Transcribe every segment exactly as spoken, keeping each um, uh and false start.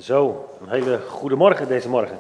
Zo, een hele goede morgen deze morgen.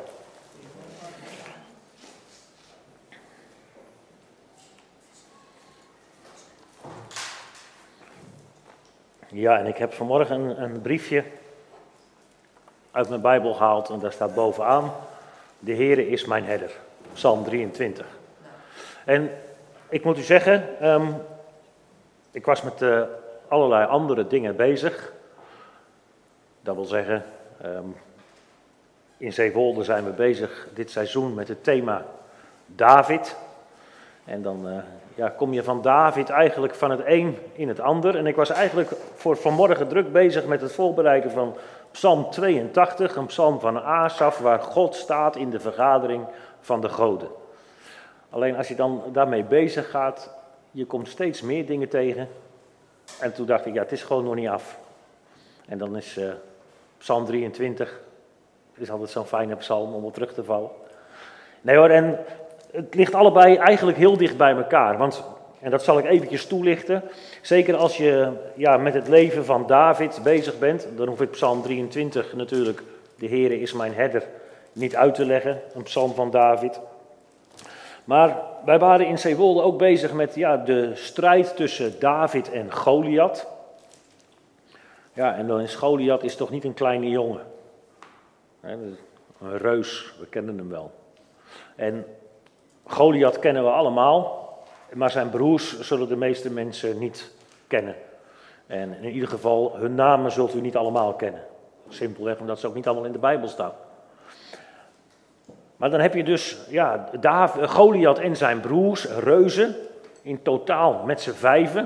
Ja, en ik heb vanmorgen een, een briefje uit mijn Bijbel gehaald en daar staat bovenaan: de Heere is mijn herder, Psalm drieëntwintig. En ik moet u zeggen, um, ik was met uh, allerlei andere dingen bezig. Dat wil zeggen, um, in Zeewolde zijn we bezig dit seizoen met het thema David. En dan uh, ja, kom je van David eigenlijk van het een in het ander. En ik was eigenlijk voor vanmorgen druk bezig met het voorbereiden van Psalm tweeëntachtig, een psalm van Asaf, waar God staat in de vergadering van de goden. Alleen als je dan daarmee bezig gaat, je komt steeds meer dingen tegen. En toen dacht ik, ja, het is gewoon nog niet af. En dan is uh, Psalm drieëntwintig, is altijd zo'n fijne psalm om op terug te vallen. Nee hoor, en het ligt allebei eigenlijk heel dicht bij elkaar. Want, en dat zal ik eventjes toelichten, zeker als je ja, met het leven van David bezig bent, dan hoef ik Psalm drieëntwintig natuurlijk, de Heere is mijn herder, niet uit te leggen, een psalm van David. Maar wij waren in Zeewolde ook bezig met ja, de strijd tussen David en Goliath. Ja, en dan is Goliath is toch niet een kleine jongen. Een reus, we kennen hem wel. En Goliath kennen we allemaal, maar zijn broers zullen de meeste mensen niet kennen. En in ieder geval, hun namen zult u niet allemaal kennen. Simpelweg omdat ze ook niet allemaal in de Bijbel staan. Maar dan heb je dus ja, David, Goliath en zijn broers, reuzen, in totaal met z'n vijven.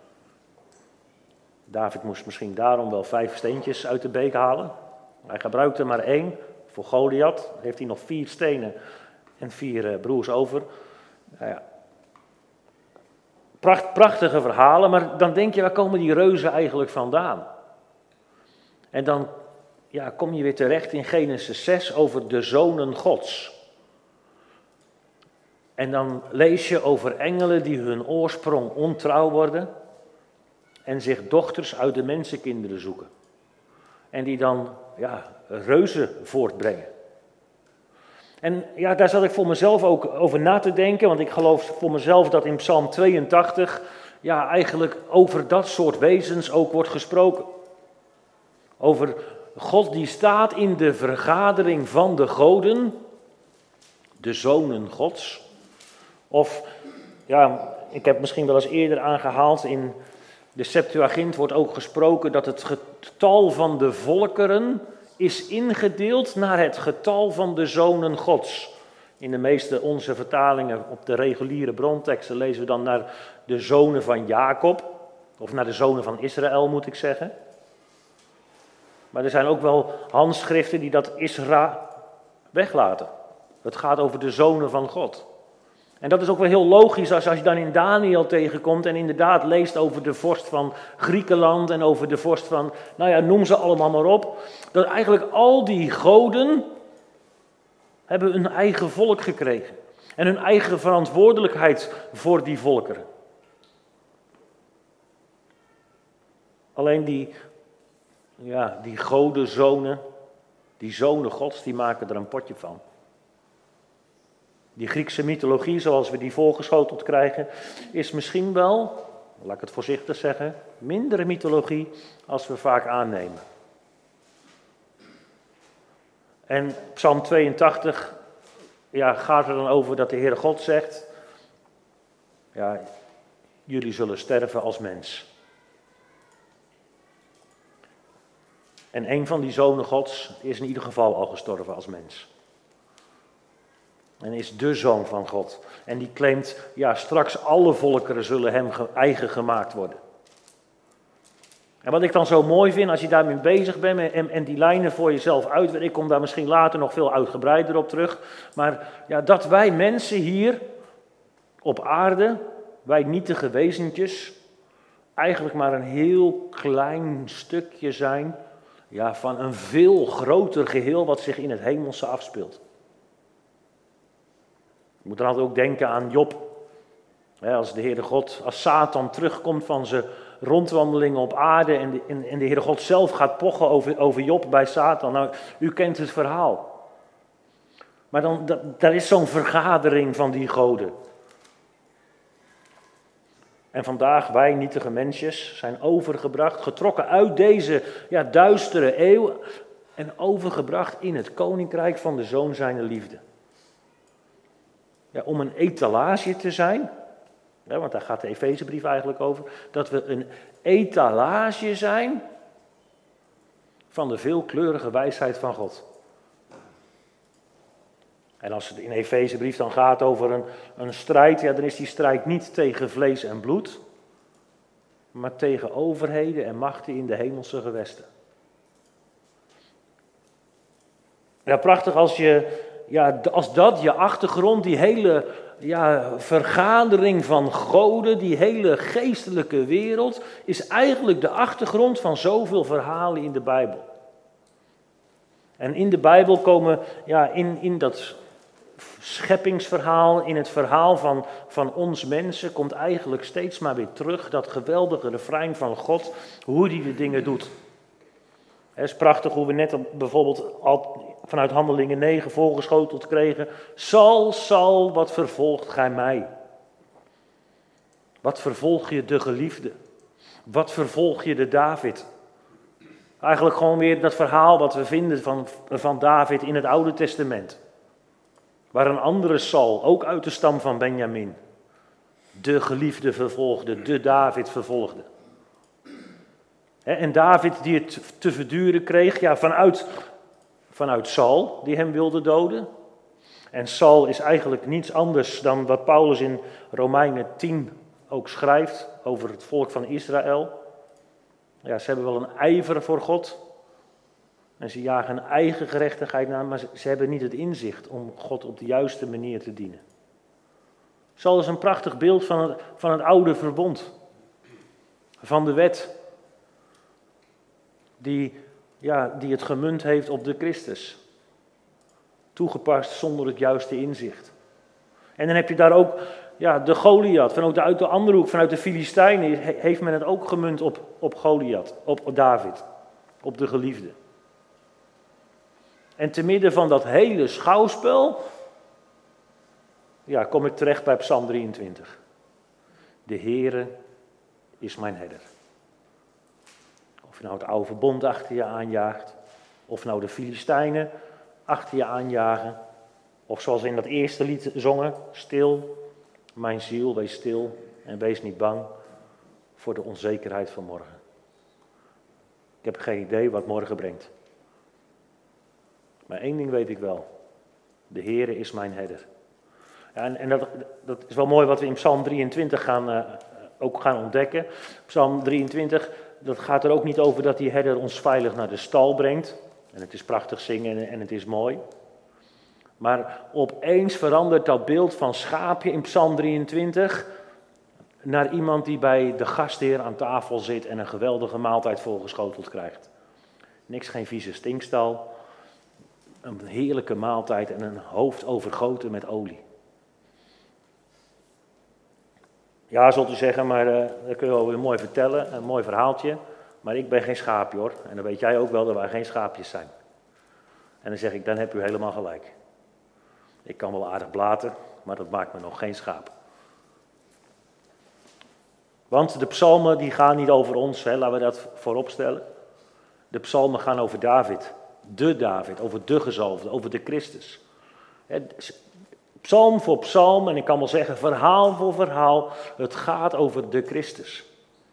David moest misschien daarom wel vijf steentjes uit de beek halen. Hij gebruikte maar één voor Goliath. Dan heeft hij nog vier stenen en vier uh, broers over. Nou ja. Pracht, prachtige verhalen, maar dan denk je, waar komen die reuzen eigenlijk vandaan? En dan ja, kom je weer terecht in Genesis zes over de zonen Gods. En dan lees je over engelen die hun oorsprong ontrouw worden en zich dochters uit de mensenkinderen zoeken. En die dan ja, reuzen voortbrengen. En ja, daar zat ik voor mezelf ook over na te denken, want ik geloof voor mezelf dat in Psalm tweeëntachtig ja, eigenlijk over dat soort wezens ook wordt gesproken. Over God die staat in de vergadering van de goden, de zonen Gods. Of, ja, ik heb misschien wel eens eerder aangehaald, in de Septuagint wordt ook gesproken dat het getal van de volkeren is ingedeeld naar het getal van de zonen Gods. In de meeste onze vertalingen op de reguliere bronteksten lezen we dan naar de zonen van Jacob, of naar de zonen van Israël moet ik zeggen. Maar er zijn ook wel handschriften die dat Isra weglaten. Het gaat over de zonen van God. En dat is ook wel heel logisch als, als je dan in Daniel tegenkomt en inderdaad leest over de vorst van Griekenland en over de vorst van, nou ja, noem ze allemaal maar op. Dat eigenlijk al die goden hebben hun eigen volk gekregen. En hun eigen verantwoordelijkheid voor die volkeren. Alleen die, ja, die godenzonen, die zonen Gods, die maken er een potje van. Die Griekse mythologie, zoals we die voorgeschoteld krijgen, is misschien wel, laat ik het voorzichtig zeggen, mindere mythologie als we vaak aannemen. En Psalm tweeëntachtig ja, gaat er dan over dat de Heere God zegt, ja, jullie zullen sterven als mens. En een van die zonen Gods is in ieder geval al gestorven als mens. En is de zoon van God. En die claimt, ja, straks alle volkeren zullen hem eigen gemaakt worden. En wat ik dan zo mooi vind, als je daarmee bezig bent en, en die lijnen voor jezelf uit, ik kom daar misschien later nog veel uitgebreider op terug, maar ja, dat wij mensen hier op aarde, wij nietige wezentjes, eigenlijk maar een heel klein stukje zijn ja, van een veel groter geheel wat zich in het hemelse afspeelt. Je moet dan altijd ook denken aan Job. Als de Heere God, als Satan terugkomt van zijn rondwandelingen op aarde en de, en, en de Heere God zelf gaat pochen over, over Job bij Satan. Nou, u kent het verhaal. Maar dan, dat, daar is zo'n vergadering van die goden. En vandaag, wij nietige mensjes, zijn overgebracht, getrokken uit deze ja, duistere eeuw en overgebracht in het koninkrijk van de Zoon zijner liefde. Ja, om een etalage te zijn, ja, want daar gaat de Efezebrief eigenlijk over, dat we een etalage zijn van de veelkleurige wijsheid van God. En als het in de Efezebrief dan gaat over een, een strijd, ja, dan is die strijd niet tegen vlees en bloed, maar tegen overheden en machten in de hemelse gewesten. Ja, prachtig als, je, ja, als dat je achtergrond, die hele ja, vergadering van goden, die hele geestelijke wereld, is eigenlijk de achtergrond van zoveel verhalen in de Bijbel. En in de Bijbel komen, ja, in, in dat scheppingsverhaal, in het verhaal van, van ons mensen, komt eigenlijk steeds maar weer terug dat geweldige refrein van God, hoe hij de dingen doet. Het is prachtig hoe we net bijvoorbeeld al vanuit Handelingen negen voorgeschoteld kregen. Sal, Sal, wat vervolgt gij mij? Wat vervolg je de geliefde? Wat vervolg je de David? Eigenlijk gewoon weer dat verhaal wat we vinden van, van David in het Oude Testament. Waar een andere Saul, ook uit de stam van Benjamin, de geliefde vervolgde, de David vervolgde. En David die het te verduren kreeg, ja, vanuit, vanuit Saul, die hem wilde doden. En Saul is eigenlijk niets anders dan wat Paulus in Romeinen tien ook schrijft over het volk van Israël. Ja, ze hebben wel een ijver voor God. En ze jagen een eigen gerechtigheid na, maar ze, ze hebben niet het inzicht om God op de juiste manier te dienen. Saul is een prachtig beeld van het, van het oude verbond. Van de wet. Die, ja, die het gemunt heeft op de Christus. Toegepast zonder het juiste inzicht. En dan heb je daar ook ja, de Goliath. Vanuit de, uit de andere hoek, vanuit de Filistijnen, heeft men het ook gemunt op, op Goliath, op David. Op de geliefde. En te midden van dat hele schouwspel, ja, kom ik terecht bij Psalm drieëntwintig. De Heere is mijn herder. Of je nou het oude verbond achter je aanjaagt, of nou de Filistijnen achter je aanjagen, of zoals we in dat eerste lied zongen, stil, mijn ziel, wees stil en wees niet bang voor de onzekerheid van morgen. Ik heb geen idee wat morgen brengt. Maar één ding weet ik wel, de Heere is mijn herder. Ja, en en dat, dat is wel mooi wat we in Psalm drieëntwintig gaan, uh, ook gaan ontdekken. Psalm drieëntwintig, dat gaat er ook niet over dat die herder ons veilig naar de stal brengt. En het is prachtig zingen en, en het is mooi. Maar opeens verandert dat beeld van schaapje in Psalm drieëntwintig naar iemand die bij de gastheer aan tafel zit en een geweldige maaltijd voorgeschoteld krijgt. Niks, geen vieze stinkstal. Een heerlijke maaltijd en een hoofd overgoten met olie. Ja, zult u zeggen, maar uh, dat kun je wel weer mooi vertellen, een mooi verhaaltje. Maar ik ben geen schaapje hoor. En dan weet jij ook wel dat wij geen schaapjes zijn. En dan zeg ik, dan heb u helemaal gelijk. Ik kan wel aardig blaten, maar dat maakt me nog geen schaap. Want de psalmen die gaan niet over ons, hè, laten we dat voorop stellen. De psalmen gaan over David. De David, over de gezalfde, over de Christus. Psalm voor psalm, en ik kan wel zeggen verhaal voor verhaal, het gaat over de Christus.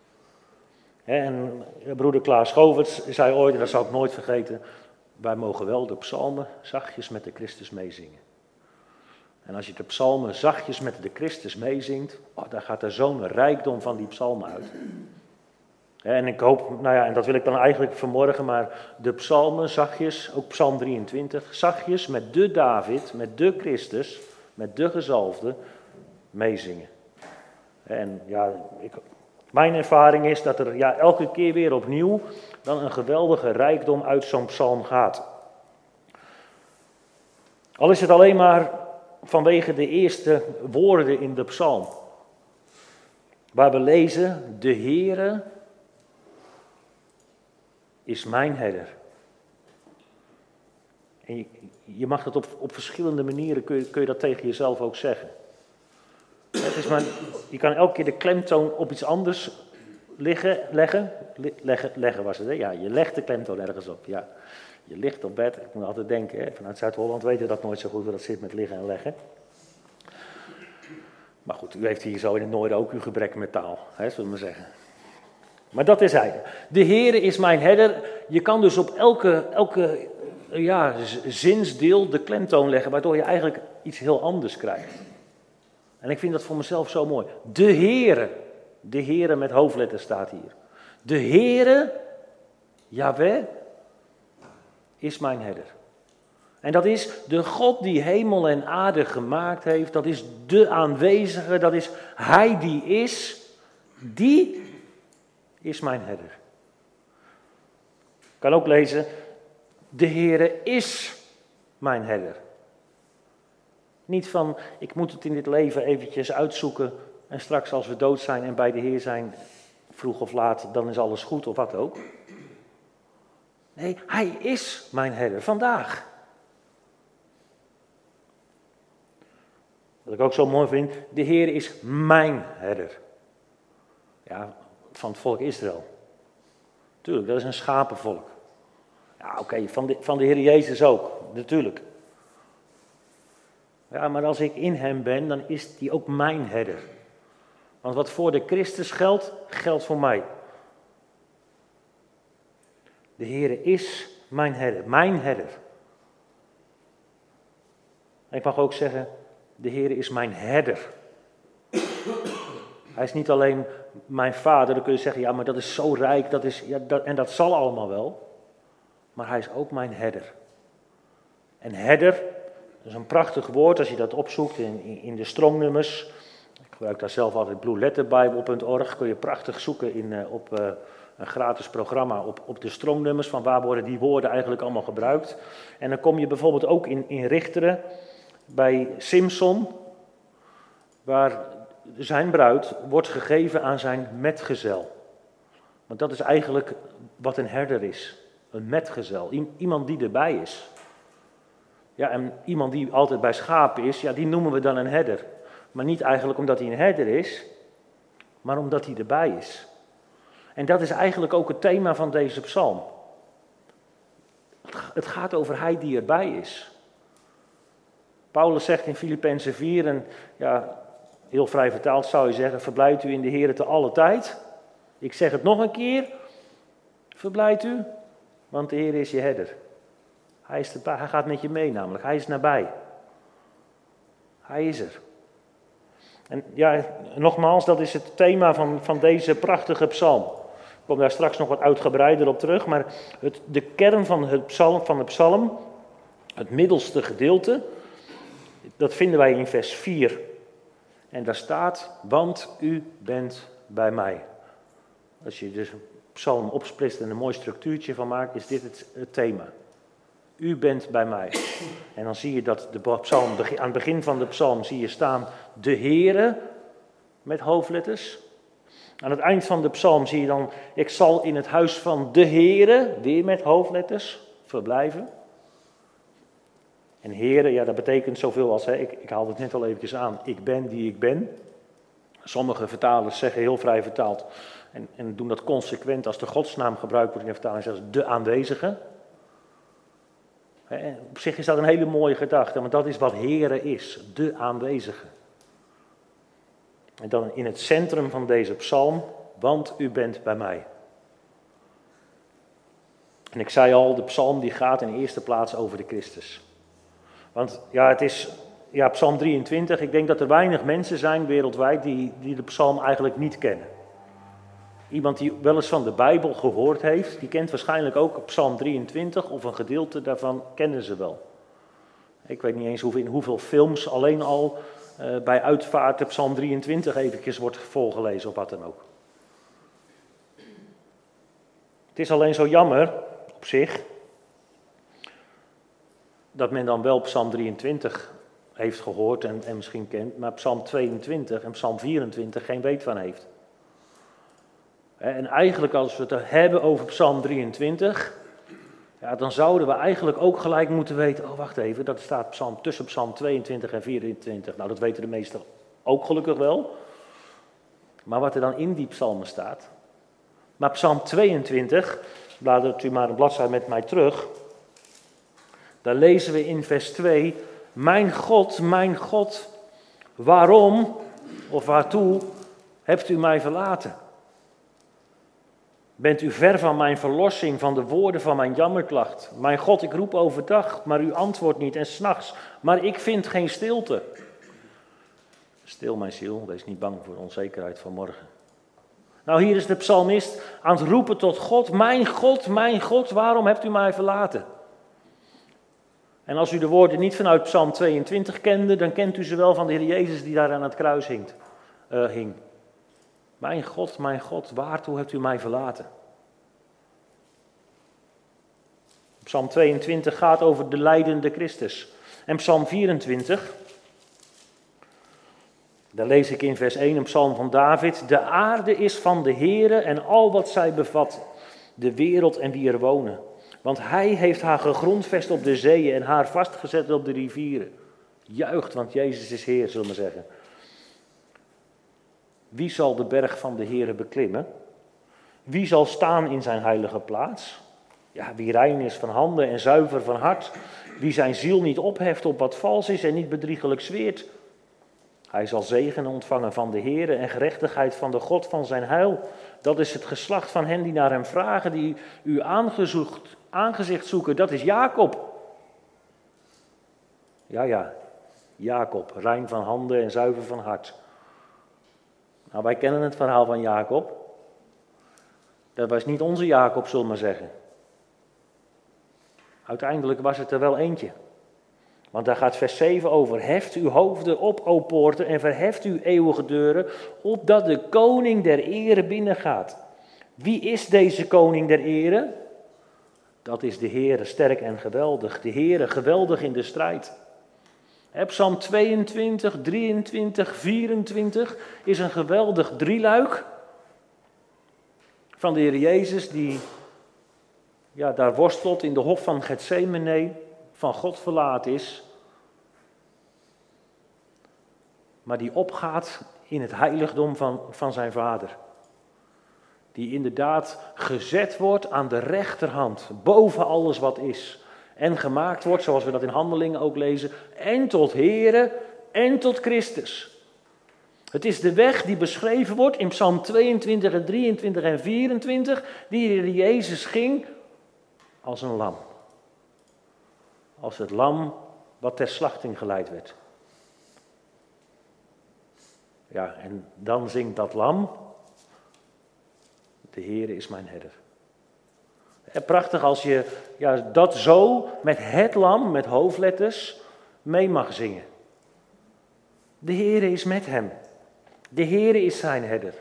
En broeder Klaas Schoverts zei ooit, en dat zal ik nooit vergeten, wij mogen wel de psalmen zachtjes met de Christus meezingen. En als je de psalmen zachtjes met de Christus meezingt, oh, dan gaat er zo'n rijkdom van die psalmen uit. En ik hoop, nou ja, en dat wil ik dan eigenlijk vanmorgen, maar de psalmen zachtjes, ook psalm drieëntwintig, zachtjes met de David, met de Christus, met de gezalfde, meezingen. En ja, ik, mijn ervaring is dat er ja, elke keer weer opnieuw dan een geweldige rijkdom uit zo'n psalm gaat. Al is het alleen maar vanwege de eerste woorden in de psalm. Waar we lezen, de Heere is mijn herder. En je, je mag dat op, op verschillende manieren, kun je, kun je dat tegen jezelf ook zeggen. Het is maar, je kan elke keer de klemtoon op iets anders liggen, leggen. Leggen, leggen was het, hè? Ja, je legt de klemtoon ergens op. Ja. Je ligt op bed, ik moet altijd denken, hè? Vanuit Zuid-Holland weten we dat nooit zo goed, hoe dat zit met liggen en leggen. Maar goed, u heeft hier zo in het noorden ook uw gebrek met taal, hè, zullen we maar zeggen. Maar dat is hij. De Heere is mijn herder. Je kan dus op elke, elke ja, zinsdeel de klemtoon leggen, waardoor je eigenlijk iets heel anders krijgt. En ik vind dat voor mezelf zo mooi. De Heere, de Heere met hoofdletters staat hier. De Heere, Jahweh, is mijn herder. En dat is de God die hemel en aarde gemaakt heeft. Dat is de aanwezige, dat is hij die is. Die is mijn herder. Ik kan ook lezen, de Heere is mijn herder. Niet van, ik moet het in dit leven eventjes uitzoeken en straks als we dood zijn en bij de Heer zijn, vroeg of laat, dan is alles goed of wat ook. Nee, hij is mijn herder, vandaag. Wat ik ook zo mooi vind, de Heer is mijn herder. Ja, van het volk Israël. Tuurlijk, dat is een schapenvolk. Ja, oké, okay, van, de, van de Heer Jezus ook, natuurlijk. Ja, maar als ik in hem ben, dan is die ook mijn herder. Want wat voor de Christus geldt, geldt voor mij. De Heer is mijn herder, mijn herder. En ik mag ook zeggen, de Heer is mijn herder. Hij is niet alleen mijn vader, dan kun je zeggen, ja, maar dat is zo rijk, dat is, ja, dat, en dat zal allemaal wel. Maar hij is ook mijn herder. En herder, dat is een prachtig woord als je dat opzoekt in, in, in de strongnummers. Ik gebruik daar zelf altijd blue letter bible punt org. Kun je prachtig zoeken in, uh, op uh, een gratis programma op, op de strongnummers. Van waar worden die woorden eigenlijk allemaal gebruikt. En dan kom je bijvoorbeeld ook in, in Richteren bij Simson. Waar zijn bruid wordt gegeven aan zijn metgezel. Want dat is eigenlijk wat een herder is. Een metgezel. Iemand die erbij is. Ja, en iemand die altijd bij schapen is, ja, die noemen we dan een herder. Maar niet eigenlijk omdat hij een herder is, maar omdat hij erbij is. En dat is eigenlijk ook het thema van deze psalm. Het gaat over hij die erbij is. Paulus zegt in Filippenzen vier, en ja, heel vrij vertaald zou je zeggen, verblijft u in de Heer te alle tijd. Ik zeg het nog een keer, verblijft u, want de Heer is je herder. Hij is erbij, hij gaat met je mee namelijk, hij is nabij. Hij is er. En ja, nogmaals, dat is het thema van, van deze prachtige psalm. Ik kom daar straks nog wat uitgebreider op terug, maar het, de kern van, het psalm, van de psalm, het middelste gedeelte, dat vinden wij in vers vier. En daar staat, want u bent bij mij. Als je dus een psalm opsplitst en een mooi structuurtje van maakt, is dit het, het thema. U bent bij mij. En dan zie je dat de psalm, aan het begin van de psalm zie je staan de Heere met hoofdletters. Aan het eind van de psalm zie je dan, ik zal in het huis van de Heere, weer met hoofdletters, verblijven. En Heere, ja, dat betekent zoveel als, hè, ik, ik haalde het net al eventjes aan, ik ben die ik ben. Sommige vertalers zeggen heel vrij vertaald, en, en doen dat consequent als de godsnaam gebruikt wordt in de vertaling, zelfs de aanwezige. He, op zich is dat een hele mooie gedachte, want dat is wat Heere is, de aanwezige. En dan in het centrum van deze psalm, want u bent bij mij. En ik zei al, de psalm die gaat in de eerste plaats over de Christus. Want ja, het is, ja, psalm drieëntwintig, ik denk dat er weinig mensen zijn wereldwijd die, die de psalm eigenlijk niet kennen. Iemand die wel eens van de Bijbel gehoord heeft, die kent waarschijnlijk ook psalm drieëntwintig of een gedeelte daarvan kennen ze wel. Ik weet niet eens hoeveel, in hoeveel films alleen al uh, bij uitvaart de psalm drieëntwintig eventjes wordt voorgelezen of wat dan ook. Het is alleen zo jammer, op zich, dat men dan wel psalm drieëntwintig heeft gehoord en, en misschien kent, maar psalm tweeëntwintig en psalm vierentwintig geen weet van heeft. En eigenlijk als we het hebben over Psalm drieëntwintig, ja, dan zouden we eigenlijk ook gelijk moeten weten, oh wacht even, dat staat psalm, tussen Psalm tweeëntwintig en vierentwintig. Nou, dat weten de meesten ook gelukkig wel. Maar wat er dan in die psalmen staat. Maar Psalm tweeëntwintig, bladert u maar een bladzijde met mij terug. Daar lezen we in vers twee, mijn God, mijn God, waarom of waartoe hebt u mij verlaten? Bent u ver van mijn verlossing, van de woorden van mijn jammerklacht? Mijn God, ik roep overdag, maar u antwoordt niet, en 's nachts, maar ik vind geen stilte. Stil mijn ziel, wees niet bang voor de onzekerheid van morgen. Nou, hier is de psalmist aan het roepen tot God, mijn God, mijn God, waarom hebt u mij verlaten? En als u de woorden niet vanuit Psalm tweeëntwintig kende, dan kent u ze wel van de Heer Jezus die daar aan het kruis hing. Uh, hing. Mijn God, mijn God, waartoe hebt u mij verlaten? Psalm tweeëntwintig gaat over de lijdende Christus. En Psalm vierentwintig, daar lees ik in vers één een psalm van David. De aarde is van de Heere en al wat zij bevat, de wereld en wie er wonen. Want hij heeft haar gegrondvest op de zeeën en haar vastgezet op de rivieren. Juicht, want Jezus is Heer, zullen we zeggen. Wie zal de berg van de Heere beklimmen? Wie zal staan in zijn heilige plaats? Ja, wie rein is van handen en zuiver van hart. Wie zijn ziel niet opheft op wat vals is en niet bedriegelijk zweert. Hij zal zegen ontvangen van de Heere en gerechtigheid van de God van zijn heil. Dat is het geslacht van hen die naar hem vragen, die uw aangezocht, aangezicht zoeken. Dat is Jacob. Ja, ja, Jacob, rein van handen en zuiver van hart. Nou, wij kennen het verhaal van Jacob. Dat was niet onze Jacob, zullen we maar zeggen. Uiteindelijk was het er wel eentje. Want daar gaat vers zeven over. Heft uw hoofden op, o poorten, en verheft uw eeuwige deuren, opdat de koning der ere binnengaat. Wie is deze koning der ere? Dat is de Heere, sterk en geweldig. De Heere, geweldig in de strijd. Psalm tweeëntwintig, drieëntwintig, vierentwintig is een geweldig drieluik van de Heer Jezus die ja, daar worstelt in de hof van Getsemane, van God verlaten is, maar die opgaat in het heiligdom van, van zijn vader. Die inderdaad gezet wordt aan de rechterhand, boven alles wat is. En gemaakt wordt, zoals we dat in Handelingen ook lezen, en tot Here en tot Christus. Het is de weg die beschreven wordt in Psalm tweeëntwintig en drieëntwintig en vierentwintig, die Jezus ging als een lam. Als het lam wat ter slachting geleid werd. Ja, en dan zingt dat lam, de Heere is mijn herder. Prachtig als je ja, dat zo met het lam, met hoofdletters, mee mag zingen. De Heere is met hem. De Heere is zijn herder.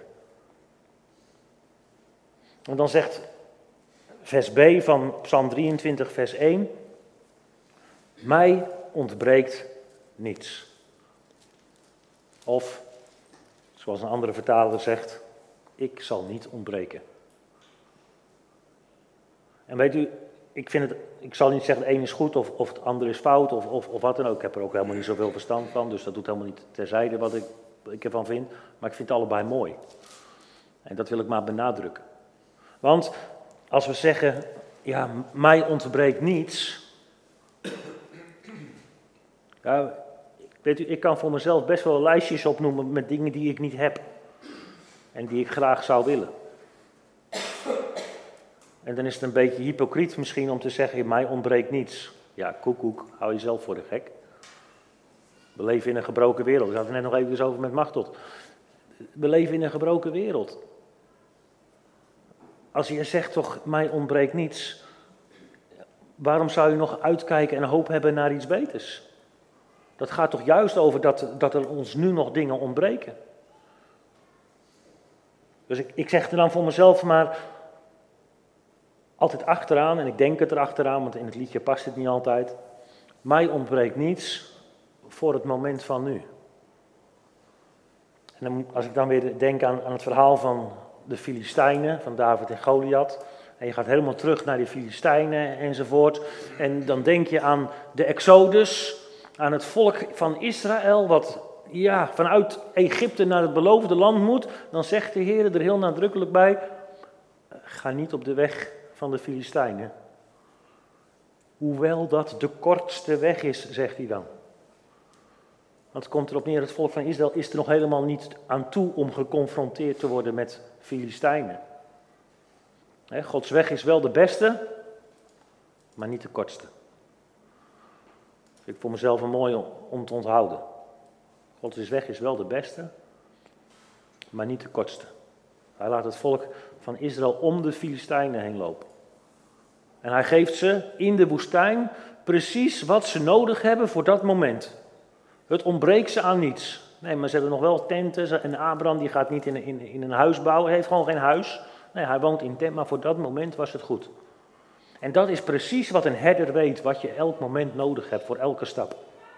En dan zegt vers B van Psalm drieëntwintig, vers één. Mij ontbreekt niets. Of, zoals een andere vertaler zegt, ik zal niet ontbreken. En weet u, ik vind het, ik zal niet zeggen het een is goed of, of het andere is fout of, of, of wat dan ook. Ik heb er ook helemaal niet zoveel verstand van, dus dat doet helemaal niet terzijde wat ik, wat ik ervan vind. Maar ik vind het allebei mooi. En dat wil ik maar benadrukken. Want als we zeggen, ja, mij ontbreekt niets. Ja, weet u, ik kan voor mezelf best wel lijstjes opnoemen met dingen die ik niet heb. En die ik graag zou willen. En dan is het een beetje hypocriet misschien om te zeggen, mij ontbreekt niets. Ja, koekoek, hou jezelf voor de gek. We leven in een gebroken wereld. Ik had het net nog even over met Machtot. We leven in een gebroken wereld. Als je zegt toch, mij ontbreekt niets. Waarom zou je nog uitkijken en hoop hebben naar iets beters? Dat gaat toch juist over dat, dat er ons nu nog dingen ontbreken. Dus ik, ik zeg er dan voor mezelf maar altijd achteraan, en ik denk het er achteraan, want in het liedje past het niet altijd. Mij ontbreekt niets voor het moment van nu. En dan, als ik dan weer denk aan, aan het verhaal van de Filistijnen, van David en Goliath. En je gaat helemaal terug naar die Filistijnen enzovoort. En dan denk je aan de Exodus, aan het volk van Israël, wat ja, vanuit Egypte naar het beloofde land moet. Dan zegt de Heer er heel nadrukkelijk bij, ga niet op de weg van de Filistijnen. Hoewel dat de kortste weg is, zegt hij dan. Want het komt erop neer, het volk van Israël is er nog helemaal niet aan toe om geconfronteerd te worden met Filistijnen. He, Gods weg is wel de beste, maar niet de kortste. Dat vind ik voor mezelf een mooi om te onthouden. Gods weg is wel de beste, maar niet de kortste. Hij laat het volk van Israël om de Filistijnen heen lopen. En hij geeft ze in de woestijn precies wat ze nodig hebben voor dat moment. Het ontbreekt ze aan niets. Nee, maar ze hebben nog wel tenten. En Abraham die gaat niet in, in, in een huis bouwen. Hij heeft gewoon geen huis. Nee, hij woont in tent, maar voor dat moment was het goed. En dat is precies wat een herder weet, wat je elk moment nodig hebt voor elke stap.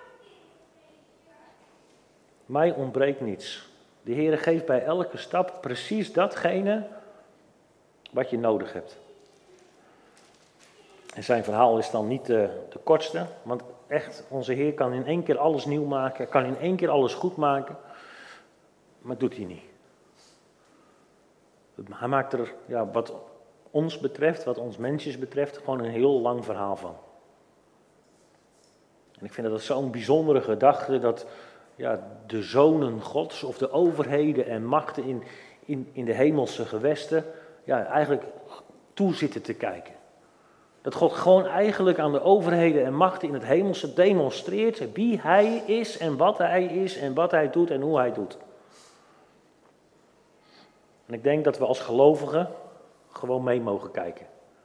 Mij ontbreekt niets. De Heer geeft bij elke stap precies datgene wat je nodig hebt. En zijn verhaal is dan niet de, de kortste, want echt, onze Heer kan in één keer alles nieuw maken, kan in één keer alles goed maken, maar dat doet hij niet. Hij maakt er, ja, wat ons betreft, wat ons mensjes betreft, gewoon een heel lang verhaal van. En ik vind dat zo'n bijzondere gedachte, dat ja, de zonen Gods of de overheden en machten in, in, in de hemelse gewesten, ja, eigenlijk toe zitten te kijken. Dat God gewoon eigenlijk aan de overheden en machten in het hemelse demonstreert wie hij is en wat hij is en wat hij doet en hoe hij doet. En ik denk dat we als gelovigen gewoon mee mogen kijken.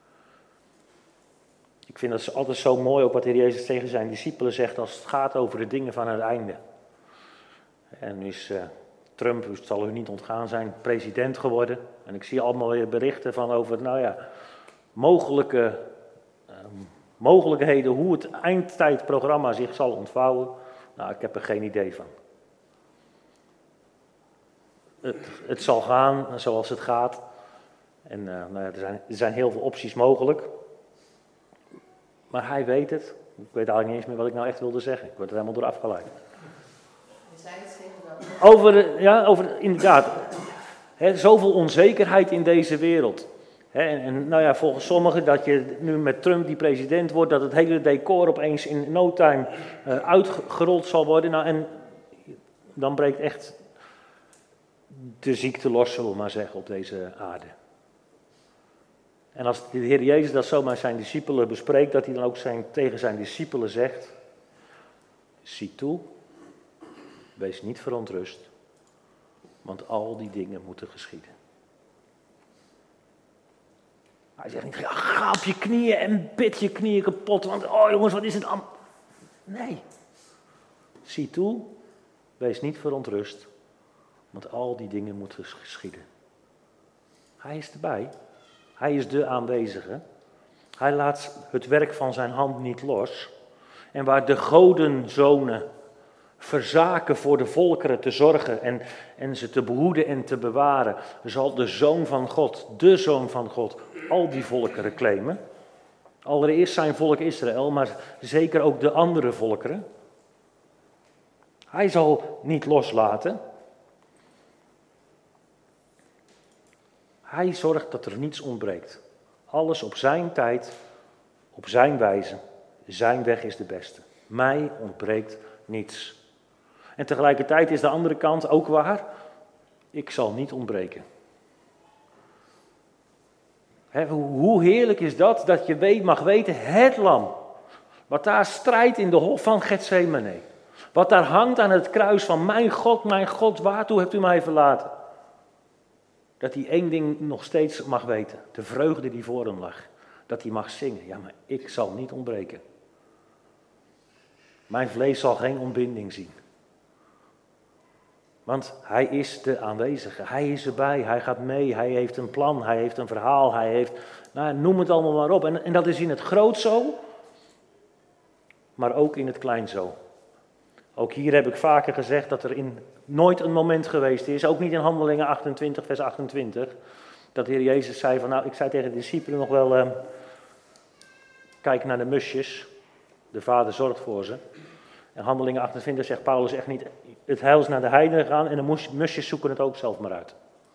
Ik vind dat altijd zo mooi ook wat de Heer Jezus tegen zijn discipelen zegt als het gaat over de dingen van het einde. En nu is uh, Trump, het zal u niet ontgaan zijn, president geworden. En ik zie allemaal weer berichten van over, nou ja, mogelijke uh, mogelijkheden hoe het eindtijdprogramma zich zal ontvouwen. Nou, ik heb er geen idee van. Het, het zal gaan zoals het gaat. En uh, nou ja, er, zijn, er zijn heel veel opties mogelijk. Maar hij weet het. Ik weet eigenlijk niet eens meer wat ik nou echt wilde zeggen. Ik word er helemaal door afgeleid. Je zei het zeggen dan. Over, ja, over inderdaad. He, zoveel onzekerheid in deze wereld. He, en, en nou ja, volgens sommigen dat je nu met Trump die president wordt, dat het hele decor opeens in no time uh, uitgerold zal worden. Nou, en dan breekt echt de ziekte los, zullen we maar zeggen, op deze aarde. En als de Heer Jezus dat zo met zijn discipelen bespreekt, dat hij dan ook zijn, tegen zijn discipelen zegt, zie toe, wees niet verontrust, want al die dingen moeten geschieden. Hij zegt niet, ga op je knieën en bid je knieën kapot, want oh jongens, wat is het allemaal? Nee, zie toe, wees niet verontrust, want al die dingen moeten geschieden. Hij is erbij. Hij is de aanwezige. Hij laat het werk van zijn hand niet los. En waar de godenzonen verzaken voor de volkeren te zorgen en, en ze te behoeden en te bewaren, zal de Zoon van God, de Zoon van God, al die volkeren claimen. Allereerst zijn volk Israël, maar zeker ook de andere volkeren. Hij zal niet loslaten. Hij zorgt dat er niets ontbreekt. Alles op zijn tijd, op zijn wijze. Zijn weg is de beste. Mij ontbreekt niets. En tegelijkertijd is de andere kant ook waar. Ik zal niet ontbreken. He, hoe heerlijk is dat, dat je weet, mag weten, het lam. Wat daar strijdt in de hof van Getsemane. Wat daar hangt aan het kruis van mijn God, mijn God, waartoe hebt u mij verlaten? Dat hij één ding nog steeds mag weten. De vreugde die voor hem lag. Dat hij mag zingen. Ja, maar ik zal niet ontbreken. Mijn vlees zal geen ontbinding zien. Want hij is de aanwezige. Hij is erbij. Hij gaat mee. Hij heeft een plan. Hij heeft een verhaal. Hij heeft, nou, noem het allemaal maar op. En, en dat is in het groot zo. Maar ook in het klein zo. Ook hier heb ik vaker gezegd dat er in nooit een moment geweest is, ook niet in Handelingen achtentwintig, vers achtentwintig, dat de Heer Jezus zei van, nou, ik zei tegen de discipelen nog wel, uh, kijk naar de musjes, de Vader zorgt voor ze. In Handelingen achtentwintig zegt Paulus echt niet, het heil is naar de heidenen gaan en de musjes zoeken het ook zelf maar uit.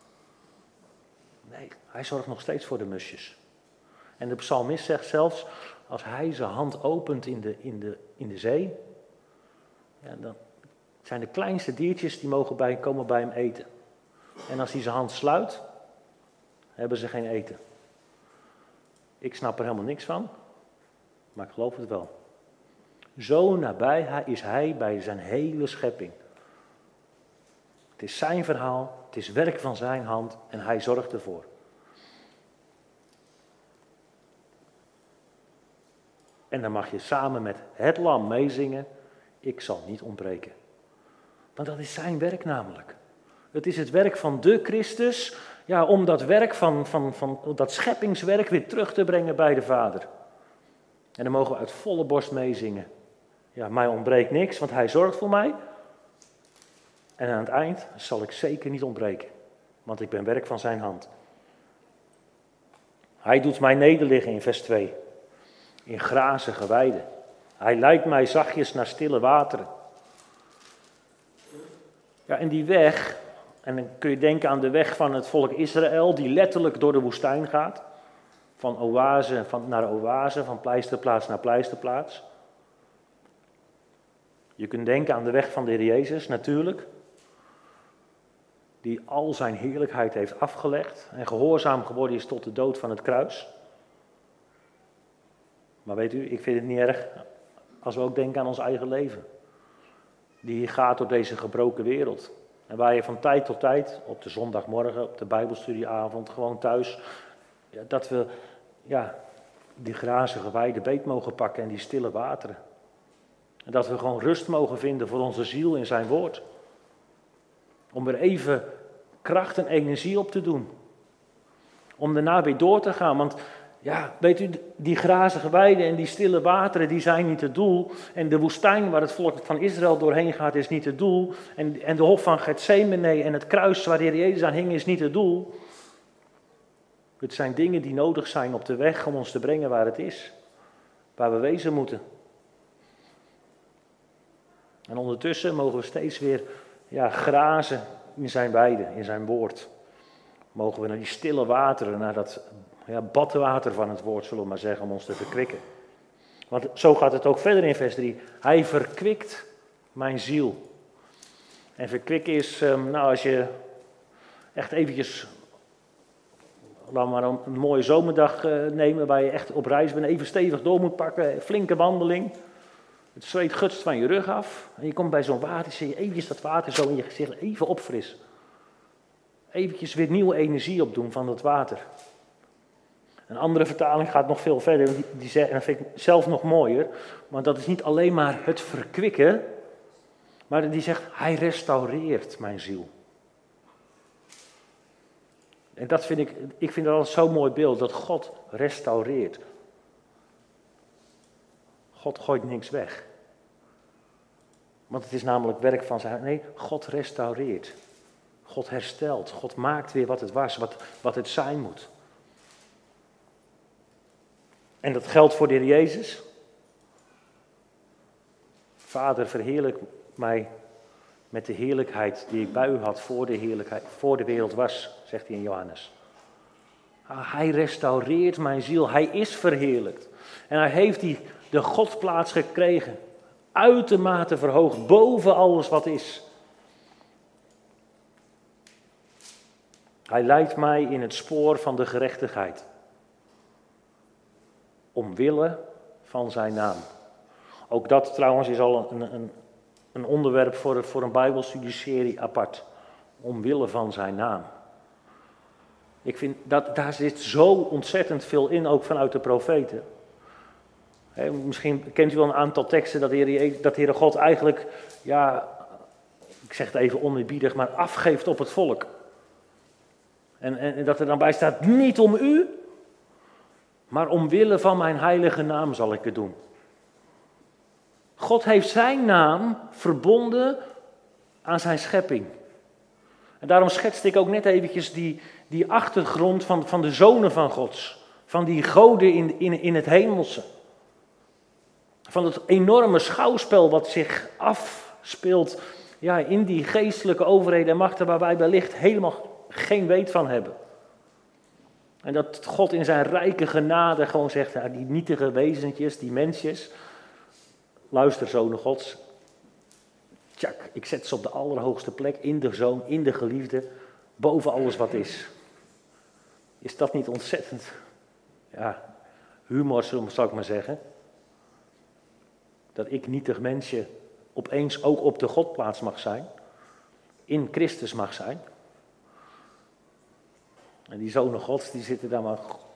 Nee, hij zorgt nog steeds voor de musjes. En de psalmist zegt zelfs, als hij zijn hand opent in de, in de, in de zee, ja, dan zijn de kleinste diertjes die mogen bij, komen bij hem eten. En als hij zijn hand sluit, hebben ze geen eten. Ik snap er helemaal niks van, maar ik geloof het wel. Zo nabij is hij bij zijn hele schepping. Het is zijn verhaal, het is werk van zijn hand en hij zorgt ervoor. En dan mag je samen met het lam meezingen, ik zal niet ontbreken. Want dat is zijn werk namelijk. Het is het werk van de Christus, ja, om dat werk van, van, van dat scheppingswerk weer terug te brengen bij de Vader. En dan mogen we uit volle borst meezingen. Ja, mij ontbreekt niks, want hij zorgt voor mij. En aan het eind zal ik zeker niet ontbreken, want ik ben werk van zijn hand. Hij doet mij nederliggen in vers twee, in grazige weiden. Hij leidt mij zachtjes naar stille wateren. Ja, en die weg, en dan kun je denken aan de weg van het volk Israël, die letterlijk door de woestijn gaat. Van oase van, naar oase, van pleisterplaats naar pleisterplaats. Je kunt denken aan de weg van de Heer Jezus, natuurlijk. Die al zijn heerlijkheid heeft afgelegd en gehoorzaam geworden is tot de dood van het kruis. Maar weet u, ik vind het niet erg als we ook denken aan ons eigen leven. Die hier gaat door deze gebroken wereld. En waar je van tijd tot tijd, op de zondagmorgen, op de bijbelstudieavond, gewoon thuis, ja, dat we ja, die grazige weide beet mogen pakken en die stille wateren. En dat we gewoon rust mogen vinden voor onze ziel in zijn woord. Om er even kracht en energie op te doen. Om daarna weer door te gaan. Want ja, weet u, die grazige weiden en die stille wateren, die zijn niet het doel. En de woestijn waar het volk van Israël doorheen gaat, is niet het doel. En, en de hof van Getsemane en het kruis waar de Heer Jezus aan hing, is niet het doel. Het zijn dingen die nodig zijn op de weg om ons te brengen waar het is. Waar we wezen moeten. En ondertussen mogen we steeds weer ja, grazen in zijn weide, in zijn woord. Mogen we naar die stille wateren, naar dat ja, badwater van het woord, zullen we maar zeggen, om ons te verkwikken. Want zo gaat het ook verder in vers drie. Hij verkwikt mijn ziel. En verkwikken is, nou als je echt eventjes, laten we maar een, een mooie zomerdag uh, nemen, waar je echt op reis bent, even stevig door moet pakken, flinke wandeling. Het zweet gutst van je rug af. En je komt bij zo'n water, zie je eventjes dat water zo in je gezicht even opfrissen. Eventjes weer nieuwe energie opdoen van dat water. Een andere vertaling gaat nog veel verder, die, die zegt, en dat vind ik zelf nog mooier, want dat is niet alleen maar het verkwikken, maar die zegt, hij restaureert mijn ziel. En dat vind ik, ik vind dat al zo'n mooi beeld, dat God restaureert. God gooit niks weg. Want het is namelijk werk van zijn... Nee, God restaureert. God herstelt. God maakt weer wat het was, wat, wat het zijn moet. En dat geldt voor de Heer Jezus. Vader, verheerlijk mij met de heerlijkheid die ik bij u had voor de, heerlijkheid, voor de wereld was, zegt hij in Johannes. Hij restaureert mijn ziel. Hij is verheerlijkt. En hij heeft die, de Godplaats gekregen. Uitermate verhoogd, boven alles wat is. Hij leidt mij in het spoor van de gerechtigheid. Omwille van zijn naam. Ook dat trouwens is al een, een, een onderwerp voor, voor een Bijbelstudieserie apart. Omwille van zijn naam. Ik vind dat daar zit zo ontzettend veel in, ook vanuit de profeten. He, misschien kent u wel een aantal teksten dat de Heer, dat de Heere God eigenlijk, ja, ik zeg het even oneerbiedig, maar afgeeft op het volk. En, en, en dat er dan bij staat, niet om u, maar omwille van mijn heilige naam zal ik het doen. God heeft zijn naam verbonden aan zijn schepping. En daarom schetste ik ook net eventjes die, die achtergrond van, van de zonen van Gods. Van die goden in, in, in het hemelse. Van het enorme schouwspel wat zich afspeelt ja, in die geestelijke overheden en machten waar wij wellicht helemaal geen weet van hebben. En dat God in zijn rijke genade gewoon zegt, ja, die nietige wezentjes, die mensjes, luister zonen Gods, tjak, ik zet ze op de allerhoogste plek, in de zoon, in de geliefde, boven alles wat is. Is dat niet ontzettend, ja, humor zal ik maar zeggen, dat ik nietig mensje opeens ook op de Godplaats mag zijn, in Christus mag zijn. En die zonen Gods, die zitten daar maar,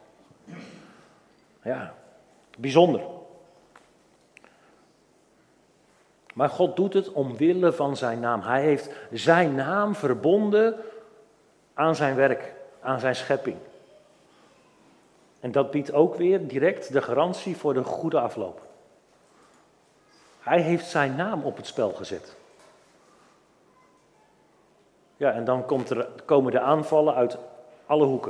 ja, bijzonder. Maar God doet het omwille van zijn naam. Hij heeft zijn naam verbonden aan zijn werk, aan zijn schepping. En dat biedt ook weer direct de garantie voor de goede afloop. Hij heeft zijn naam op het spel gezet. Ja, en dan komt er, komen de aanvallen uit alle hoeken.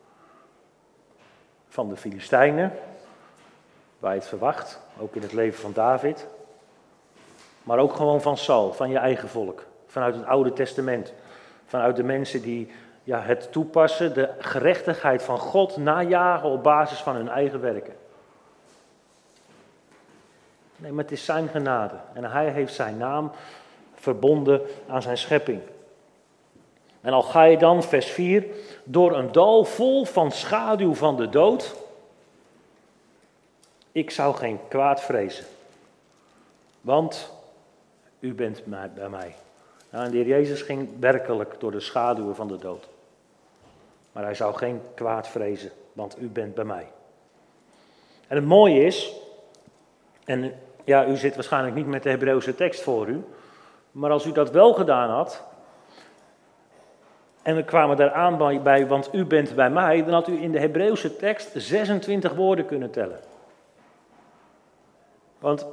Van de Filistijnen, waar je het verwacht, ook in het leven van David. Maar ook gewoon van Saul, van je eigen volk. Vanuit het Oude Testament. Vanuit de mensen die ja, het toepassen, de gerechtigheid van God najagen op basis van hun eigen werken. Nee, maar het is zijn genade. En hij heeft zijn naam verbonden aan zijn schepping. En al ga je dan, vers vier, door een dal vol van schaduw van de dood. Ik zou geen kwaad vrezen. Want u bent bij mij. Nou, en de Heer Jezus ging werkelijk door de schaduwen van de dood. Maar hij zou geen kwaad vrezen, want u bent bij mij. En het mooie is, en ja, u zit waarschijnlijk niet met de Hebreeuwse tekst voor u, maar als u dat wel gedaan had, en we kwamen daar aan bij, bij, want u bent bij mij, dan had u in de Hebreeuwse tekst zesentwintig woorden kunnen tellen. Want,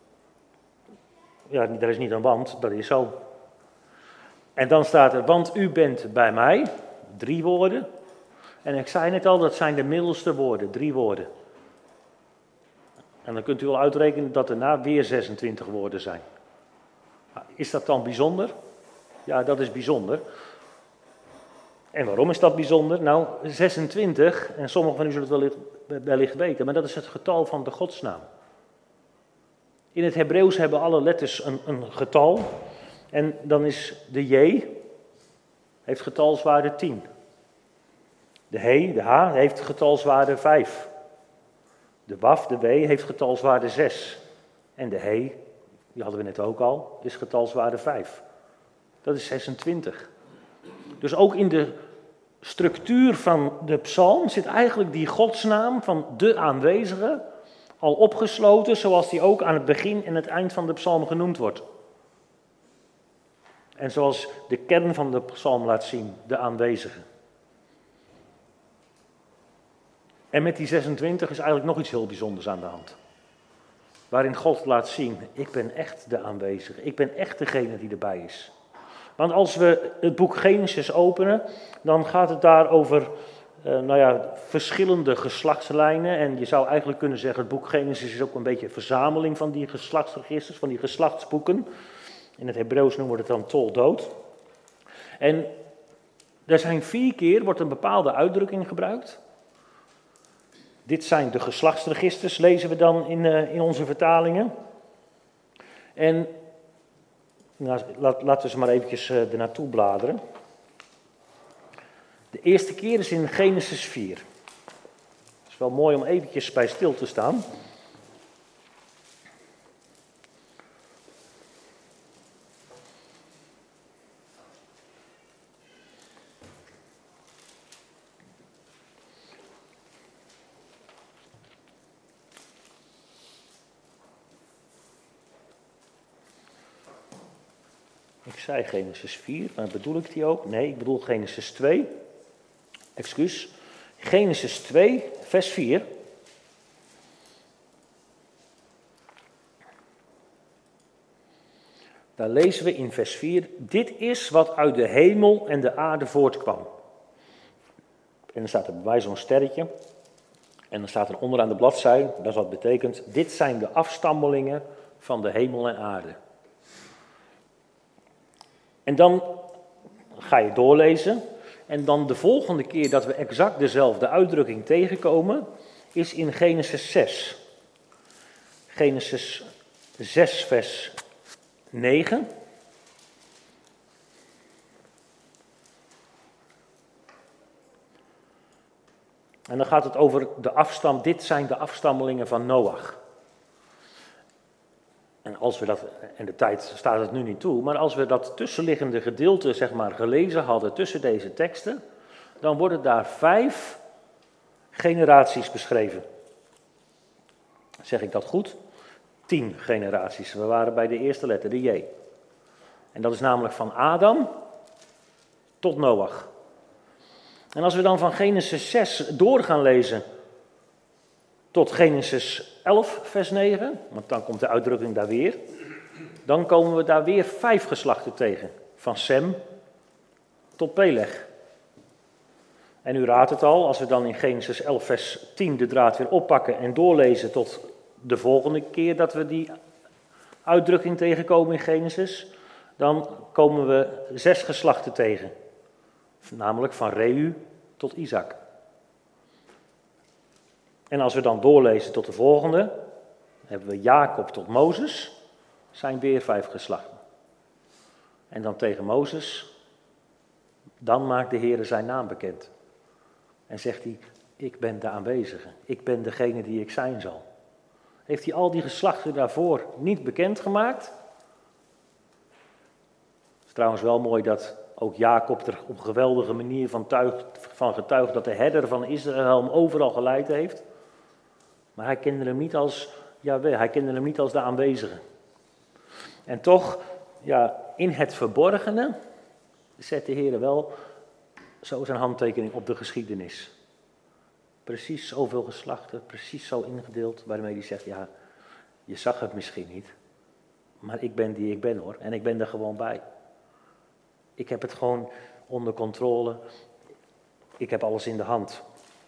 ja, daar is niet een want, dat is zo. En dan staat er, want u bent bij mij, drie woorden. En ik zei net al, dat zijn de middelste woorden, drie woorden. En dan kunt u wel uitrekenen dat daarna weer zesentwintig woorden zijn. Is dat dan bijzonder? Ja, dat is bijzonder. En waarom is dat bijzonder? Nou, zesentwintig, en sommigen van u zullen het wellicht, wellicht weten, maar dat is het getal van de godsnaam. In het Hebreeuws hebben alle letters een, een getal. En dan is de J, heeft getalswaarde tien. De He, de H, heeft getalswaarde vijf. De Waf, de W, heeft getalswaarde zes. En de He, die hadden we net ook al, is getalswaarde vijf. Dat is zesentwintig. Dus ook in de structuur van de psalm zit eigenlijk die godsnaam van de aanwezige al opgesloten, zoals die ook aan het begin en het eind van de psalm genoemd wordt. En zoals de kern van de psalm laat zien, de aanwezige. En met die zesentwintig is eigenlijk nog iets heel bijzonders aan de hand. Waarin God laat zien, ik ben echt de aanwezige, ik ben echt degene die erbij is. Want als we het boek Genesis openen, dan gaat het daar over uh, nou ja, verschillende geslachtslijnen. En je zou eigenlijk kunnen zeggen, het boek Genesis is ook een beetje een verzameling van die geslachtsregisters, van die geslachtsboeken. In het Hebreeuws noemen we het dan Toldot. En er zijn vier keer, wordt een bepaalde uitdrukking gebruikt. Dit zijn de geslachtsregisters, lezen we dan in, uh, in onze vertalingen. En nou, laat, laten we ze maar eventjes uh, ernaartoe bladeren. De eerste keer is in Genesis vier. Het is wel mooi om eventjes bij stil te staan. Ik zei Genesis vier, maar bedoel ik die ook? Nee, ik bedoel Genesis twee. Excuus. Genesis twee, vers vier. Daar lezen we in vers vier, dit is wat uit de hemel en de aarde voortkwam. En dan staat er bij zo'n sterretje. En dan staat er onderaan de bladzij, dat is wat betekent, dit zijn de afstammelingen van de hemel en aarde. En dan ga je doorlezen. En dan de volgende keer dat we exact dezelfde uitdrukking tegenkomen, is in Genesis zes. Genesis zes vers negen. En dan gaat het over de afstam, dit zijn de afstammelingen van Noach. En als we dat, en de tijd staat het nu niet toe, maar als we dat tussenliggende gedeelte zeg maar gelezen hadden tussen deze teksten, dan worden daar vijf generaties beschreven. Zeg ik dat goed? Tien generaties. We waren bij de eerste letter, de J. En dat is namelijk van Adam tot Noach. En als we dan van Genesis zes door gaan lezen tot Genesis elf vers negen, want dan komt de uitdrukking daar weer, dan komen we daar weer vijf geslachten tegen. Van Sem tot Peleg. En u raadt het al, als we dan in Genesis elf vers tien de draad weer oppakken en doorlezen tot de volgende keer dat we die uitdrukking tegenkomen in Genesis, dan komen we zes geslachten tegen. Namelijk van Reu tot Isaac. En als we dan doorlezen tot de volgende, hebben we Jacob tot Mozes, zijn weer vijf geslachten. En dan tegen Mozes, dan maakt de Heer zijn naam bekend. En zegt hij, ik ben de aanwezige, ik ben degene die ik zijn zal. Heeft hij al die geslachten daarvoor niet bekendgemaakt? Het is trouwens wel mooi dat ook Jacob er op een geweldige manier van, tuigt, van getuigt dat de herder van Israël hem overal geleid heeft. Maar hij kende hem niet als Jahweh, hij kende hem niet als de aanwezige. En toch, ja, in het verborgene zet de Heer wel zo zijn handtekening op de geschiedenis. Precies zoveel geslachten, precies zo ingedeeld, waarmee hij zegt, ja, je zag het misschien niet, maar ik ben die ik ben hoor, en ik ben er gewoon bij. Ik heb het gewoon onder controle, ik heb alles in de hand.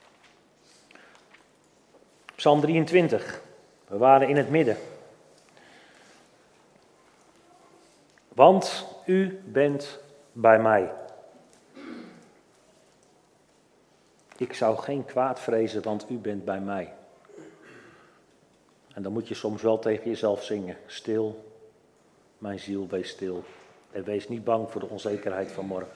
Psalm drieëntwintig, we waren in het midden. Want u bent bij mij. Ik zou geen kwaad vrezen, want u bent bij mij. En dan moet je soms wel tegen jezelf zingen. Stil, mijn ziel, wees stil. En wees niet bang voor de onzekerheid van morgen.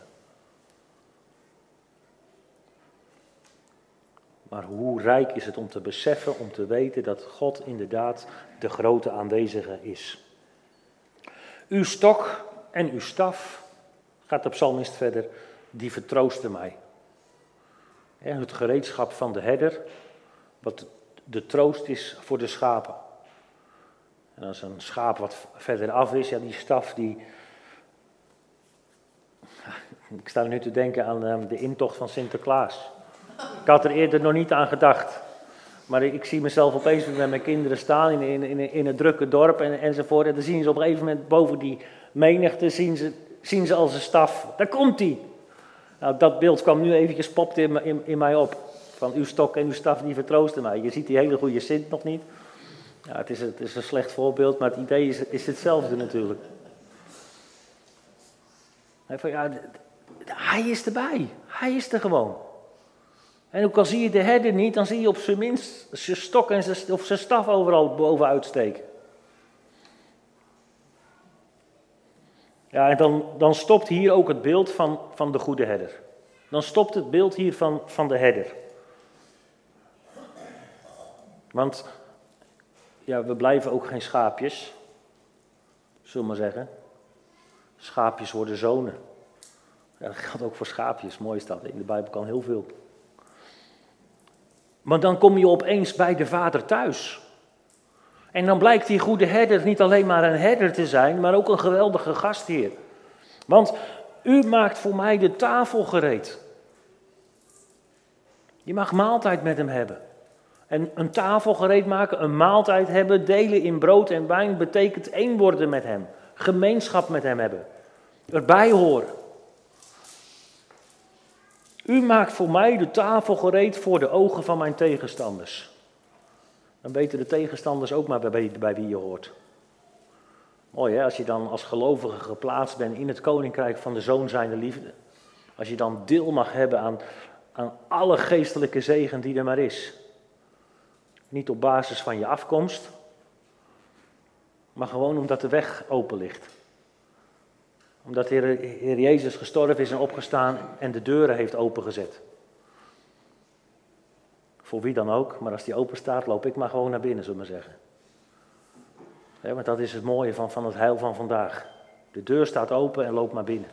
Maar hoe rijk is het om te beseffen, om te weten dat God inderdaad de grote aanwezige is. Uw stok en uw staf, gaat de psalmist verder, die vertroosten mij. Het gereedschap van de herder, wat de troost is voor de schapen. En als een schaap wat verder af is, ja die staf die... Ik sta nu te denken aan de intocht van Sinterklaas. Ik had er eerder nog niet aan gedacht. Maar ik zie mezelf opeens met mijn kinderen staan in, in, in, in een drukke dorp en, enzovoort. En dan zien ze op een gegeven moment boven die menigte, zien ze, zien ze als een staf. Daar komt hij. Nou, dat beeld kwam nu eventjes, popte in, in, in mij op. Van uw stok en uw staf, die vertroosten mij. Je ziet die hele goede Sint nog niet. Ja, het, is, het is een slecht voorbeeld, maar het idee is, is hetzelfde natuurlijk. Hij, van, ja, hij is erbij. Hij is er gewoon. En ook al zie je de herder niet, dan zie je op zijn minst zijn stok en zijn, of zijn staf overal bovenuit steken. Ja, en dan, dan stopt hier ook het beeld van, van de goede herder. Dan stopt het beeld hier van, van de herder. Want ja, we blijven ook geen schaapjes, zullen we maar zeggen. Schaapjes worden zonen. Ja, dat geldt ook voor schaapjes, mooi is dat. In de Bijbel kan heel veel. Maar dan kom je opeens bij de Vader thuis. En dan blijkt die goede herder niet alleen maar een herder te zijn, maar ook een geweldige gastheer. Want u maakt voor mij de tafel gereed. Je mag maaltijd met hem hebben. En een tafel gereed maken, een maaltijd hebben, delen in brood en wijn, betekent één worden met hem. Gemeenschap met hem hebben. Erbij horen. U maakt voor mij de tafel gereed voor de ogen van mijn tegenstanders. Dan weten de tegenstanders ook maar bij, bij wie je hoort. Mooi hè, als je dan als gelovige geplaatst bent in het koninkrijk van de Zoon zijnde liefde. Als je dan deel mag hebben aan, aan alle geestelijke zegen die er maar is. Niet op basis van je afkomst, maar gewoon omdat de weg open ligt. Omdat de Heer, Heer Jezus gestorven is en opgestaan en de deuren heeft opengezet. Voor wie dan ook, maar als die open staat, loop ik maar gewoon naar binnen, zullen we maar zeggen. He, want dat is het mooie van, van het heil van vandaag. De deur staat open en loop maar binnen.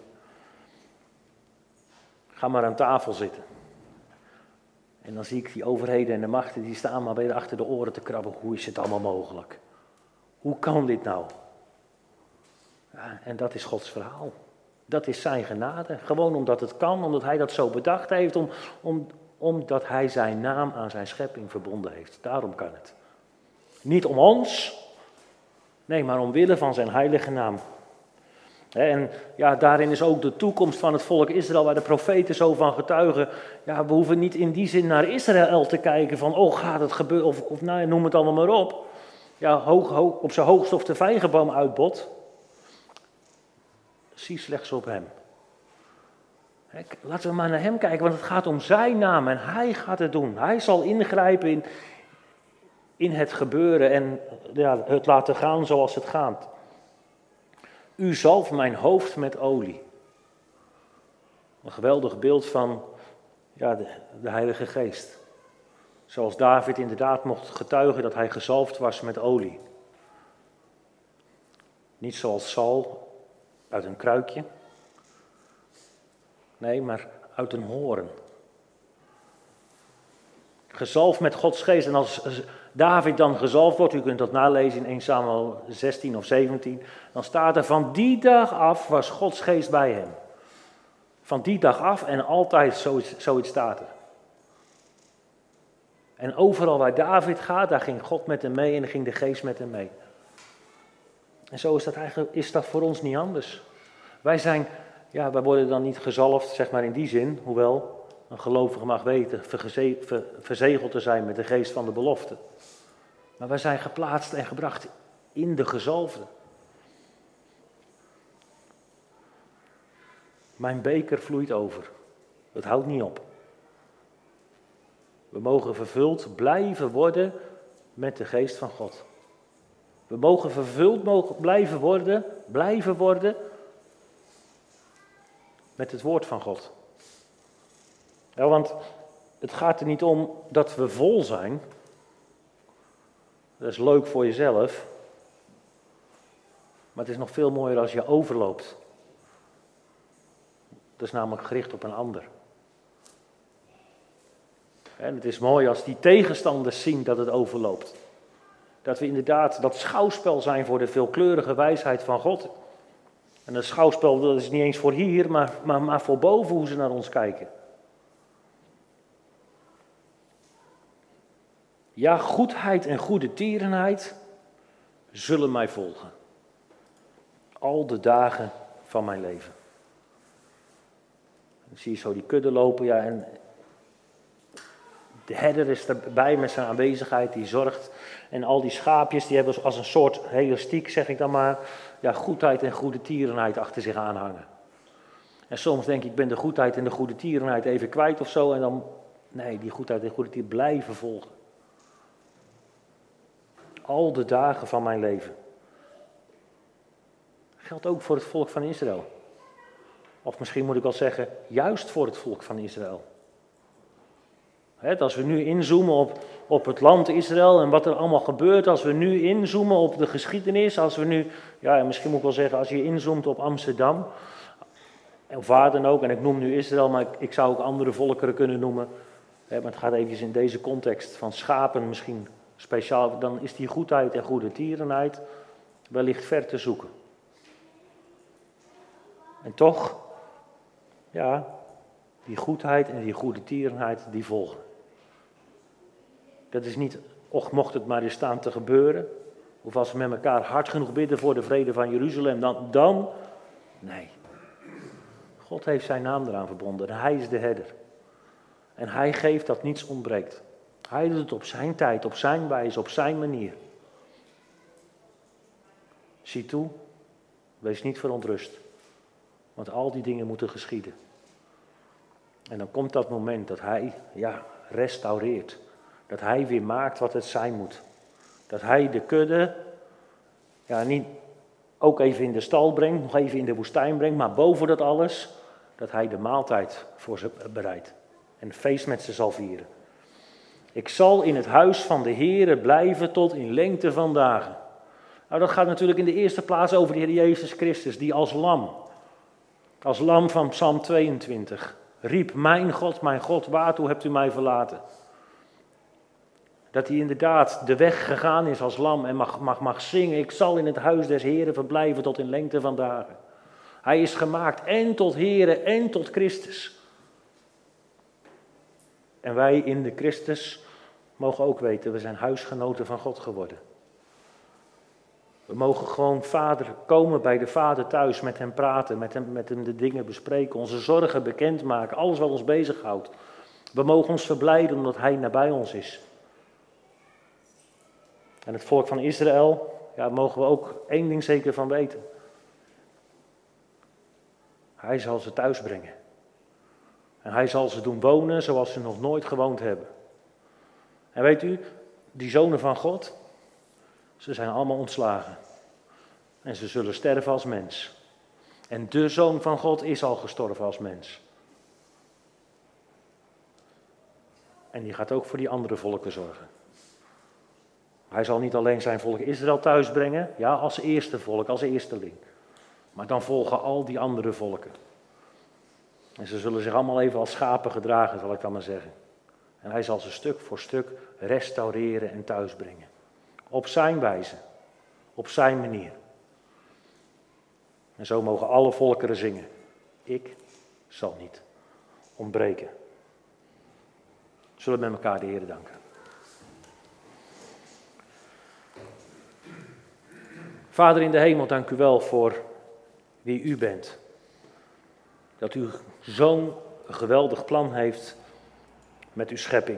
Ga maar aan tafel zitten. En dan zie ik die overheden en de machten, die staan maar weer achter de oren te krabben. Hoe is het allemaal mogelijk? Hoe kan dit nou? Ja, en dat is Gods verhaal. Dat is zijn genade. Gewoon omdat het kan, omdat hij dat zo bedacht heeft, om, om, omdat hij zijn naam aan zijn schepping verbonden heeft. Daarom kan het. Niet om ons, nee, maar omwille van zijn heilige naam. En ja, daarin is ook de toekomst van het volk Israël, waar de profeten zo van getuigen. Ja, we hoeven niet in die zin naar Israël te kijken van, oh, gaat het gebeuren, of, of nou, noem het allemaal maar op. Ja, hoog, hoog, op zijn hoogst of de vijgenboom uitbot. Zie slechts op hem. He, laten we maar naar hem kijken, want het gaat om zijn naam en hij gaat het doen. Hij zal ingrijpen in, in het gebeuren en ja, het laten gaan zoals het gaat. U zalft mijn hoofd met olie. Een geweldig beeld van ja, de, de Heilige Geest. Zoals David inderdaad mocht getuigen dat hij gezalfd was met olie. Niet zoals Saul uit een kruikje. Nee, maar uit een hoorn. Gezalfd met Gods geest. En als David dan gezalfd wordt, u kunt dat nalezen in eerste Samuel zestien of zeventien. Dan staat er, van die dag af was Gods geest bij hem. Van die dag af en altijd zoiets, zoiets staat er. En overal waar David gaat, daar ging God met hem mee en dan ging de geest met hem mee. En zo is dat eigenlijk is dat voor ons niet anders. Wij zijn, ja, wij worden dan niet gezalfd, zeg maar in die zin, hoewel een gelovige mag weten, vergeze, ver, verzegeld te zijn met de geest van de belofte. Maar wij zijn geplaatst en gebracht in de gezalfde. Mijn beker vloeit over. Het houdt niet op. We mogen vervuld blijven worden met de geest van God. We mogen vervuld mogen blijven worden, blijven worden met het woord van God. Ja, want het gaat er niet om dat we vol zijn. Dat is leuk voor jezelf. Maar het is nog veel mooier als je overloopt. Dat is namelijk gericht op een ander. En het is mooi als die tegenstanders zien dat het overloopt. Dat we inderdaad dat schouwspel zijn voor de veelkleurige wijsheid van God. En dat schouwspel dat is niet eens voor hier, maar, maar, maar voor boven hoe ze naar ons kijken. Ja, goedheid en goede tierenheid zullen mij volgen. Al de dagen van mijn leven. Dan zie je zo die kudde lopen, ja, en de herder is erbij met zijn aanwezigheid, die zorgt. En al die schaapjes, die hebben als een soort elastiek, zeg ik dan maar, ja, goedheid en goede tierenheid achter zich aanhangen. En soms denk ik, ik ben de goedheid en de goede tierenheid even kwijt of zo. En dan, nee, die goedheid en goede tierenheid blijven volgen. Al de dagen van mijn leven. Geldt ook voor het volk van Israël. Of misschien moet ik wel zeggen, juist voor het volk van Israël. He, als we nu inzoomen op, op het land Israël en wat er allemaal gebeurt, als we nu inzoomen op de geschiedenis, als we nu, ja, misschien moet ik wel zeggen, als je inzoomt op Amsterdam, of waar dan ook, en ik noem nu Israël, maar ik, ik zou ook andere volkeren kunnen noemen, he, maar het gaat eventjes in deze context van schapen misschien speciaal, dan is die goedheid en goede tierenheid wellicht ver te zoeken. En toch, ja, die goedheid en die goede tierenheid, die volgen. Dat is niet, och mocht het maar eens staan te gebeuren. Of als we met elkaar hard genoeg bidden voor de vrede van Jeruzalem, dan, dan? Nee. God heeft zijn naam eraan verbonden en hij is de herder. En hij geeft dat niets ontbreekt. Hij doet het op zijn tijd, op zijn wijze, op zijn manier. Zie toe, wees niet verontrust. Want al die dingen moeten geschieden. En dan komt dat moment dat hij, ja, restaureert. Dat hij weer maakt wat het zijn moet. Dat hij de kudde, ja, niet ook even in de stal brengt, nog even in de woestijn brengt, maar boven dat alles, dat hij de maaltijd voor ze bereidt. En een feest met ze zal vieren. Ik zal in het huis van de Heere blijven tot in lengte van dagen. Nou, dat gaat natuurlijk in de eerste plaats over de Heer Jezus Christus, die als lam, als lam van Psalm tweeëntwintig, riep, mijn God, mijn God, waartoe hebt u mij verlaten? Dat hij inderdaad de weg gegaan is als lam en mag, mag, mag zingen, ik zal in het huis des Heeren verblijven tot in lengte van dagen. Hij is gemaakt en tot Heere en tot Christus. En wij in de Christus mogen ook weten, we zijn huisgenoten van God geworden. We mogen gewoon vader komen bij de Vader thuis, met hem praten, met hem, met hem de dingen bespreken, onze zorgen bekendmaken, alles wat ons bezighoudt. We mogen ons verblijden omdat hij nabij ons is. En het volk van Israël, ja, mogen we ook één ding zeker van weten. Hij zal ze thuis brengen. En hij zal ze doen wonen zoals ze nog nooit gewoond hebben. En weet u, die zonen van God, ze zijn allemaal ontslagen. En ze zullen sterven als mens. En de Zoon van God is al gestorven als mens. En die gaat ook voor die andere volken zorgen. Hij zal niet alleen zijn volk Israël thuisbrengen, ja, als eerste volk, als eersteling. Maar dan volgen al die andere volken. En ze zullen zich allemaal even als schapen gedragen, zal ik dan maar zeggen. En hij zal ze stuk voor stuk restaureren en thuisbrengen. Op zijn wijze, op zijn manier. En zo mogen alle volkeren zingen. Ik zal niet ontbreken. Zullen we met elkaar de Heer danken. Vader in de hemel, dank u wel voor wie u bent. Dat u zo'n geweldig plan heeft met uw schepping.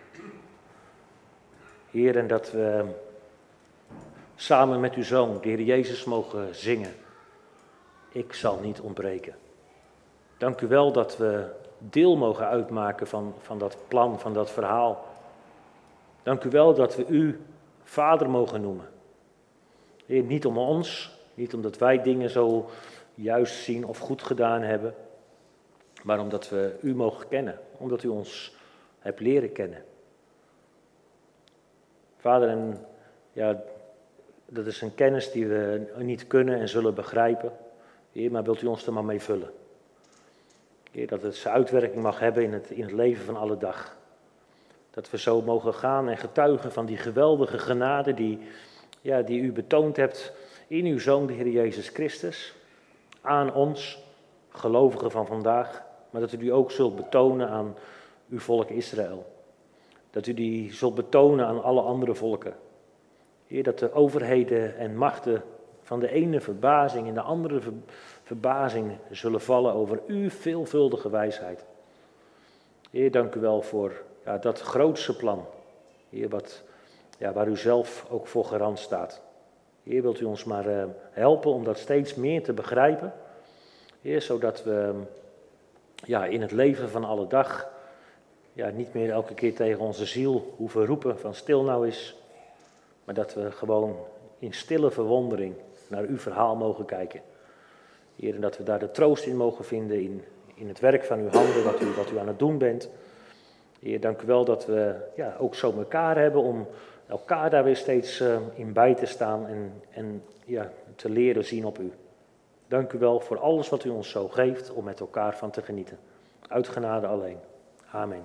Heer, en dat we samen met uw Zoon, de Heer Jezus, mogen zingen. Ik zal niet ontbreken. Dank u wel dat we deel mogen uitmaken van, van dat plan, van dat verhaal. Dank u wel dat we u Vader mogen noemen. Heer, niet om ons, niet omdat wij dingen zo juist zien of goed gedaan hebben, maar omdat we u mogen kennen, omdat u ons hebt leren kennen. Vader, en ja, dat is een kennis die we niet kunnen en zullen begrijpen. Heer, maar wilt u ons er maar mee vullen. Heer, dat het zijn uitwerking mag hebben in het, in het leven van alle dag. Dat we zo mogen gaan en getuigen van die geweldige genade die, ja, die u betoond hebt in uw Zoon, de Heer Jezus Christus. Aan ons, gelovigen van vandaag, maar dat u die ook zult betonen aan uw volk Israël. Dat u die zult betonen aan alle andere volken. Heer, dat de overheden en machten van de ene verbazing in de andere ver, verbazing zullen vallen over uw veelvuldige wijsheid. Heer, dank u wel voor ja, dat grootste plan. Heer, wat, ja, waar u zelf ook voor garant staat. Heer, wilt u ons maar uh, helpen om dat steeds meer te begrijpen. Heer, zodat we ja, in het leven van alle dag ja, niet meer elke keer tegen onze ziel hoeven roepen van stil nou eens. Maar dat we gewoon in stille verwondering naar uw verhaal mogen kijken. Heer, en dat we daar de troost in mogen vinden in, in het werk van uw handen, wat u, wat u aan het doen bent. Heer, dank u wel dat we ja, ook zo elkaar hebben om elkaar daar weer steeds uh, in bij te staan en, en ja, te leren zien op u. Dank u wel voor alles wat u ons zo geeft om met elkaar van te genieten. Uit genade alleen. Amen.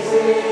Amen.